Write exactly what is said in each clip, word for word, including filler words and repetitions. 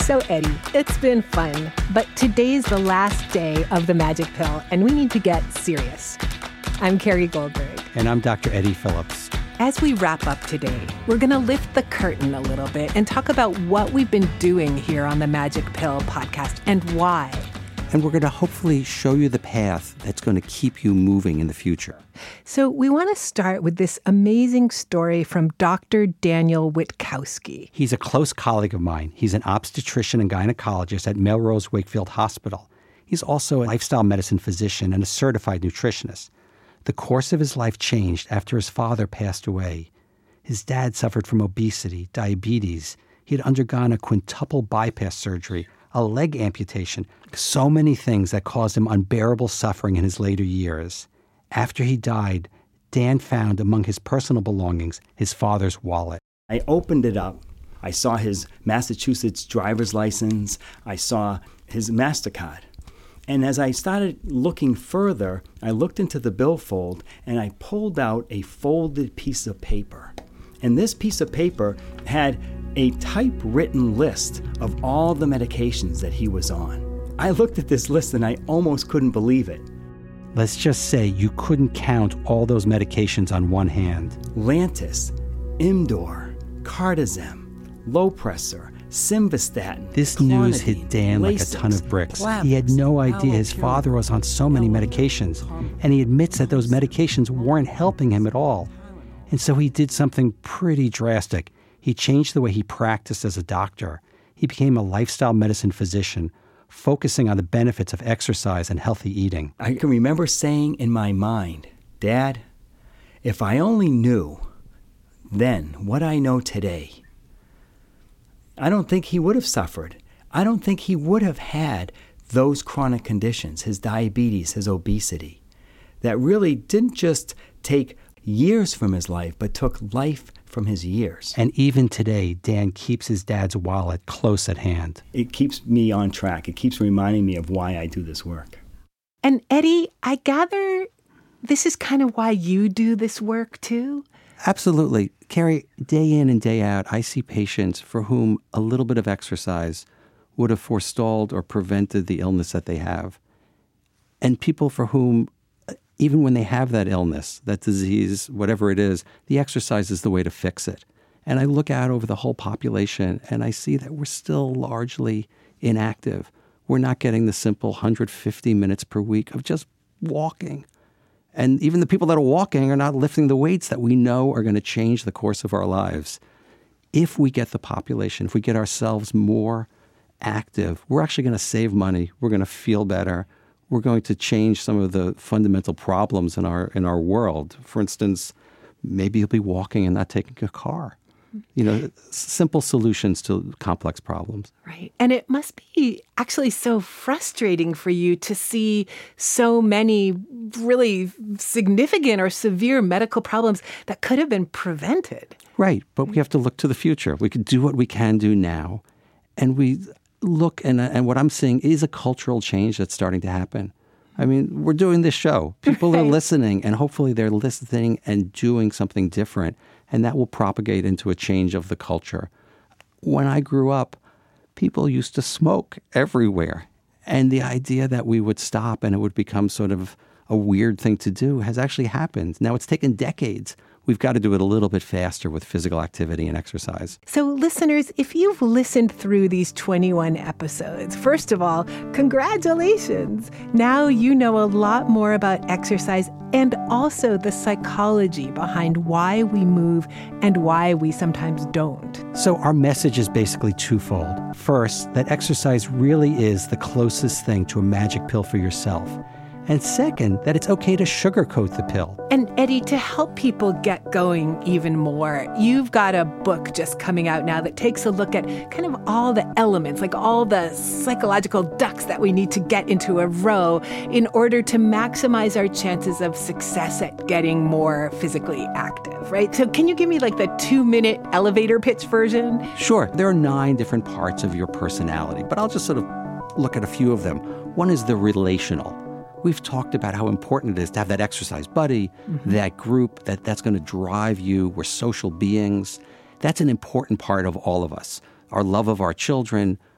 So, Eddie, it's been fun, but today's the last day of the Magic Pill, and we need to get serious. I'm Carrie Goldberg. And I'm Doctor Eddie Phillips. As we wrap up today, we're going to lift the curtain a little bit and talk about what we've been doing here on the Magic Pill podcast and why. And we're going to hopefully show you the path that's going to keep you moving in the future. So we want to start with this amazing story from Doctor Daniel Witkowski. He's a close colleague of mine. He's an obstetrician and gynecologist at Melrose Wakefield Hospital. He's also a lifestyle medicine physician and a certified nutritionist. The course of his life changed after his father passed away. His dad suffered from obesity, diabetes. He had undergone a quintuple bypass surgery, a leg amputation, so many things that caused him unbearable suffering in his later years. After he died, Dan found among his personal belongings his father's wallet. I opened it up. I saw his Massachusetts driver's license. I saw his MasterCard. And as I started looking further, I looked into the billfold and I pulled out a folded piece of paper. And this piece of paper had a typewritten list of all the medications that he was on. I looked at this list and I almost couldn't believe it. Let's just say you couldn't count all those medications on one hand. Lantus, Imdor, Cardizem, Lopressor, Simvastatin. This news hit Dan like a ton of bricks. He had no idea his father was on so many medications, and he admits that those medications weren't helping him at all. And so he did something pretty drastic. He changed the way he practiced as a doctor. He became a lifestyle medicine physician, focusing on the benefits of exercise and healthy eating. I can remember saying in my mind, Dad, if I only knew then what I know today, I don't think he would have suffered. I don't think he would have had those chronic conditions, his diabetes, his obesity, that really didn't just take years from his life, but took life from his years. And even today, Dan keeps his dad's wallet close at hand. It keeps me on track. It keeps reminding me of why I do this work. And Eddie, I gather this is kind of why you do this work too? Absolutely. Carrie, day in and day out, I see patients for whom a little bit of exercise would have forestalled or prevented the illness that they have. And people for whom, even when they have that illness, that disease, whatever it is, the exercise is the way to fix it. And I look out over the whole population and I see that we're still largely inactive. We're not getting the simple one hundred fifty minutes per week of just walking. And even the people that are walking are not lifting the weights that we know are going to change the course of our lives. If we get the population, if we get ourselves more active, we're actually going to save money. We're going to feel better. We're going to change some of the fundamental problems in our in our world. For instance, maybe you'll be walking and not taking a car. You know, simple solutions to complex problems. Right. And it must be actually so frustrating for you to see so many really significant or severe medical problems that could have been prevented. Right. But we have to look to the future. We can do what we can do now. And we look, and, and what I'm seeing is a cultural change that's starting to happen. I mean, we're doing this show. People are listening, and hopefully they're listening and doing something different, and that will propagate into a change of the culture. When I grew up, people used to smoke everywhere, and the idea that we would stop and it would become sort of a weird thing to do has actually happened. Now, it's taken decades. We've got to do it a little bit faster with physical activity and exercise. So listeners, if you've listened through these twenty-one episodes, first of all, congratulations. Now you know a lot more about exercise and also the psychology behind why we move and why we sometimes don't. So our message is basically twofold. First, that exercise really is the closest thing to a magic pill for yourself. And second, that it's okay to sugarcoat the pill. And Eddie, to help people get going even more, you've got a book just coming out now that takes a look at kind of all the elements, like all the psychological ducks that we need to get into a row in order to maximize our chances of success at getting more physically active, right? So can you give me like the two-minute elevator pitch version? Sure. There are nine different parts of your personality, but I'll just sort of look at a few of them. One is the relational. We've talked about how important it is to have that exercise buddy, mm-hmm. that group, that that's going to drive you. We're social beings. That's an important part of all of us. Our love of our children,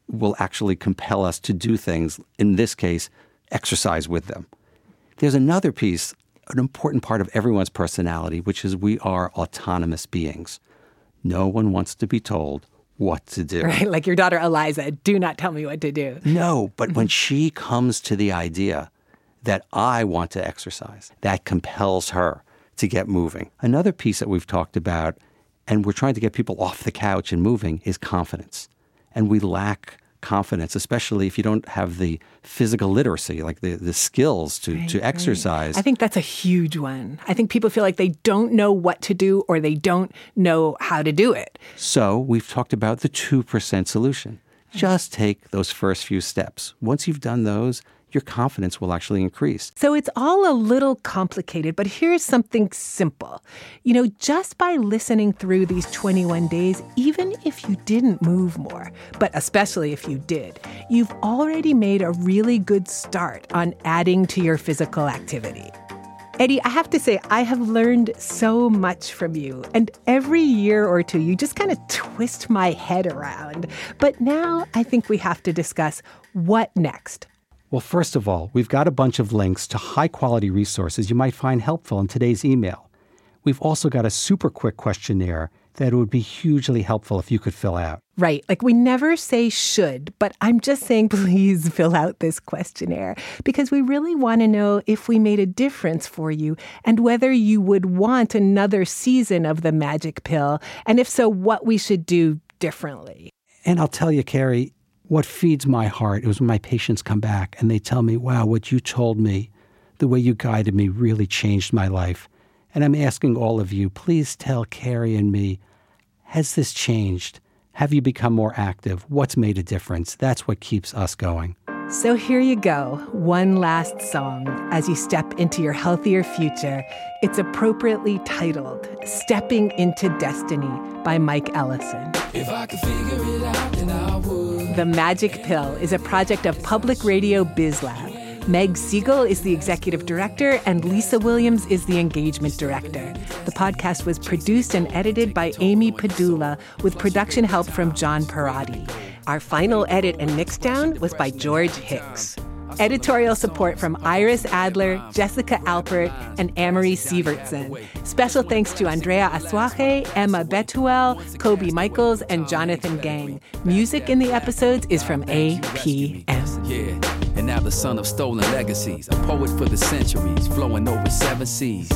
will actually compel us to do things, in this case, exercise with them. There's another piece, an important part of everyone's personality, which is we are autonomous beings. No one wants to be told what to do. Right, like your daughter Eliza, do not tell me what to do. No, but when she comes to the idea that I want to exercise, that compels her to get moving. Another piece that we've talked about, and we're trying to get people off the couch and moving, is confidence. And we lack confidence, especially if you don't have the physical literacy, like the, the skills to, right, to exercise. Right. I think that's a huge one. I think people feel like they don't know what to do or they don't know how to do it. So we've talked about the two percent solution. Just take those first few steps. Once you've done those, your confidence will actually increase. So it's all a little complicated, but here's something simple. You know, just by listening through these twenty-one days, even if you didn't move more, but especially if you did, you've already made a really good start on adding to your physical activity. Eddie, I have to say, I have learned so much from you. And every year or two, you just kind of twist my head around. But now I think we have to discuss what next. Well, first of all, we've got a bunch of links to high-quality resources you might find helpful in today's email. We've also got a super quick questionnaire that would be hugely helpful if you could fill out. Right. Like we never say should, but I'm just saying please fill out this questionnaire because we really want to know if we made a difference for you and whether you would want another season of the Magic Pill, and if so, what we should do differently. And I'll tell you, Carrie, what feeds my heart is when my patients come back and they tell me, wow, what you told me, the way you guided me really changed my life. And I'm asking all of you, please tell Carrie and me, has this changed? Have you become more active? What's made a difference? That's what keeps us going. So here you go, one last song as you step into your healthier future. It's appropriately titled Stepping into Destiny by Mike Ellison. If I could figure it out, then I would. The Magic Pill is a project of Public Radio BizLab. Meg Siegel is the executive director, and Lisa Williams is the engagement director. The podcast was produced and edited by Amy Padula, with production help from John Parati. Our final edit and mixdown was by George Hicks. Editorial support from Iris Adler, Jessica Alpert, and Amory Sievertson. Special thanks to Andrea Asuaje, Emma Betuel, Kobe Michaels, and Jonathan Gang. Music in the episodes is from A P M. Yeah, and now the son of stolen legacies, a poet for the centuries, flowing over seven seas.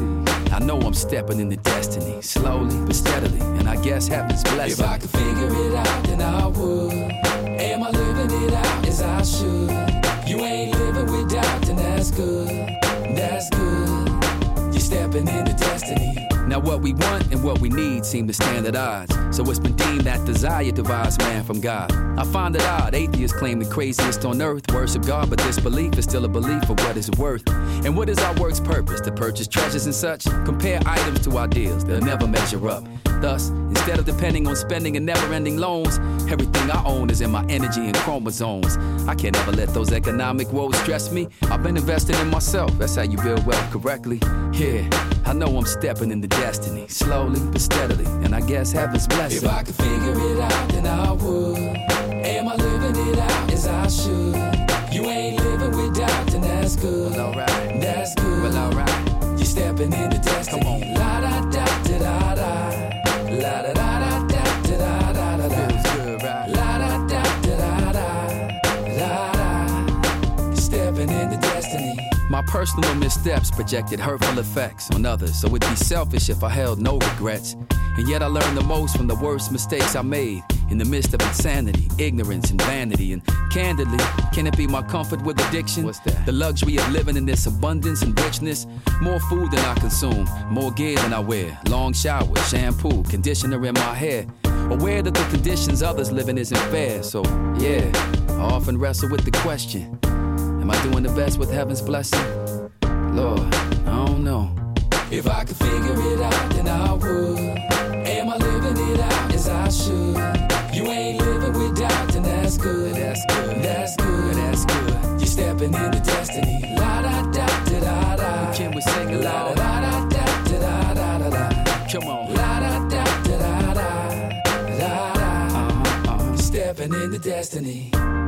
I know I'm stepping into destiny, slowly but steadily, and I guess heaven's blessing. If I could figure it out, then I would. Am I living it out as I should? You ain't living with doubt, and that's good, that's good. You're stepping into destiny. Now what we want and what we need seem to stand at odds. So it's been deemed that desire divides man from God. I find it odd, atheists claim the craziest on earth worship God, but disbelief is still a belief of what it's worth. And what is our work's purpose? To purchase treasures and such? Compare items to our deals, they'll never measure up. Thus, instead of depending on spending and never-ending loans, everything I own is in my energy and chromosomes. I can't ever let those economic woes stress me. I've been investing in myself, that's how you build wealth correctly. Yeah, I know I'm stepping into destiny, slowly but steadily, and I guess heaven's blessing. If I could figure it out, then I would. Am I living it out as I should? You ain't living with doubt, then that's good. Well, alright, that's good. Well, alright, you're stepping into destiny. Come on. La da da da da da. La da da da da da da da da. Feels good, right? La da da da da da da da. Stepping into destiny. My personal missteps projected hurtful effects on others, so it'd be selfish if I held no regrets. And yet I learned the most from the worst mistakes I made in the midst of insanity, ignorance, and vanity. And candidly, can it be my comfort with addiction? What's that? The luxury of living in this abundance and richness. More food than I consume, more gear than I wear. Long showers, shampoo, conditioner in my hair. Aware that the conditions others live in isn't fair. So, yeah, I often wrestle with the question, am I doing the best with heaven's blessing? Lord, I don't know. If I could figure it out, then I would. Am I living it out as I should? You ain't living with doubt, then that's good. That's good. That's good. That's good. You're stepping into destiny. La da da da da da. Can we sing it loud? La da da da da da da. Come on. La da da da da da da da. Uh-huh, uh-huh. Step stepping into destiny.